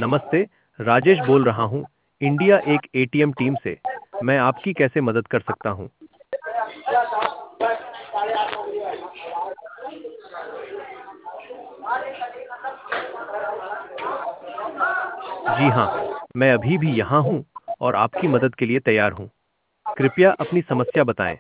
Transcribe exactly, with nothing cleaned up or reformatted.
नमस्ते। राजेश बोल रहा हूँ, इंडिया एक एटीएम टीम से। मैं आपकी कैसे मदद कर सकता हूँ? जी हाँ, मैं अभी भी यहाँ हूँ और आपकी मदद के लिए तैयार हूँ। कृपया अपनी समस्या बताएं।